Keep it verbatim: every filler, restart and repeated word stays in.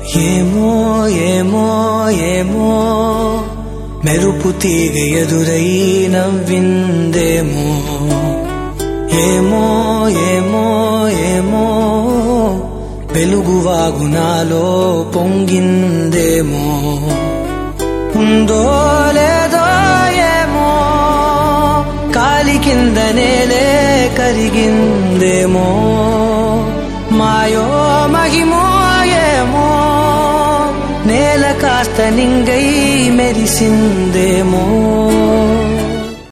ఏమో ఏమో ఏమో మెరుపు తీగ ఎదురై నవ్విందేమో ఏమో ఏమో ఏమో వెలుగువాగు నాలో పొంగిందేమో ఉందో లేదో ఏమో కాలి కింద నేలే కరిగిందేమో మాయో మహిమో ఏమో నేల కాస్త నింగై మెరిసిందేమో